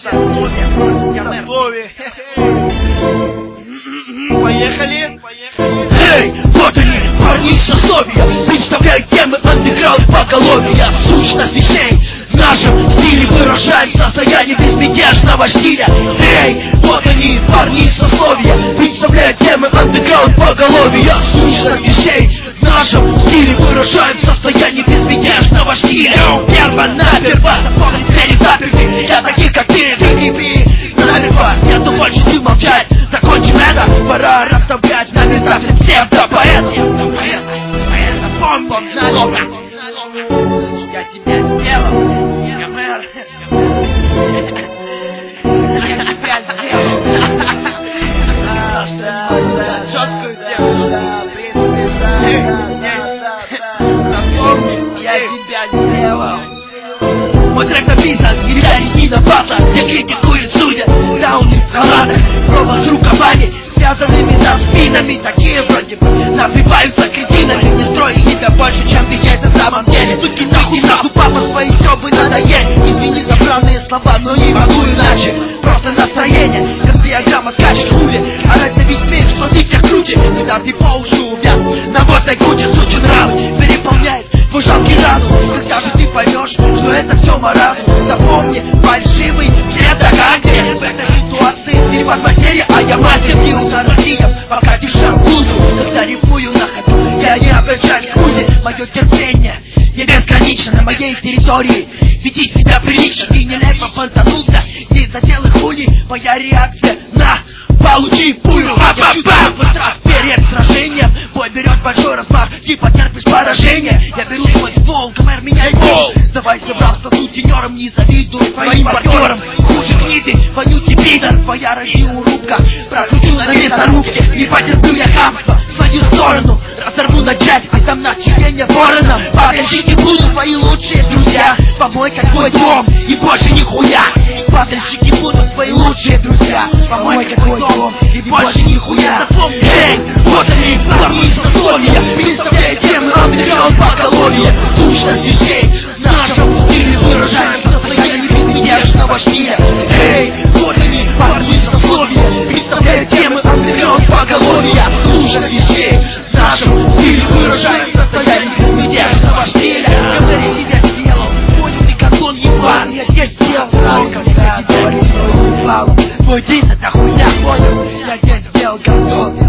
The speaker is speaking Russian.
Поехали. Эй, вот они, парни из сословия, представляют темы андеграунд поголовья. Сущность вещей в нашем стиле выражаем состояние безмятежного стиля. Эй, вот они, парни из сословия, представляют темы андеграунд поголовья. Сущность вещей в нашем стиле выражаем состояние безмятежного стиля. Перво-наперво запомни цели заперты. Я таких как ты не пи. Наперво, нету больше ты молчать. Закончим это, пора расставлять на местах псевдопоэт. Помни, словно я тебя делал, камер. Я тебя сделал. Четкую тему. Запомни, я тебя делал. Мой трек написан, и реальность не нападла. Я критикую судя, даунинг в халатах, пробах с рукавами, связанными за спинами. Такие вроде бы называются кретинами. Не строй себя больше, чем ты есть на самом деле. Выкинь нахуй, папа, свои ёбы надоели. Извини за бранные слова, но не могу иначе. Просто настроение, как диаграмма скачет хули. А это ведь мир, что ты всех крутишь. Когда ты по уши увяз на водной куче, сучий нравы переполняет твой жалкий разум. Когда же ты поймешь, что это все маразм? Запомни, фальшивый псевдогангстер. В этой ситуации ты подмастерье, а я мастер неудорожиев. Пока дышал буду, когда рифмую на ходу, я не обращаюсь к худе. Мое терпение не безгранично на моей территории. Веди себя прилично и нелепо фантазнулся. Здесь заделы хули, моя реакция на получи пулю. Я чувствую страх перед сражением. Бой берет большой размах, ты потерпишь поражение. Я беру свой ствол, КМР меняй пол. Давай собрался сутенером, не завидуй своим партнерам. Хуже гниды, вонючий пидор, твоя радиорубка. Прокручу на мясорубке, не потерплю я хамство в свою сторону. Разорву на части, там начинение вороном. Падальщики будут твои лучшие друзья. Помойка твой дом и больше нихуя. Падальщики будут твои лучшие друзья. Помойка твой дом и больше нихуя. Эй, вот они, парни из сословия, представляют темы андеграунд поголовья. Сущность вещей в нашем стиле выражаем состояние безмятежного стиля. Эй, вот они, парни из сословия, представляют темы андеграунд поголовья. Сущность вещей в нашем стиле выражаем состояние безмятежного стиля. Когда я тебя сделал, понял ты, как он ебан. Я тебя сделал, когда я тебя ебал. Твой день это хуйня, понял? Я тебя сделал, как он.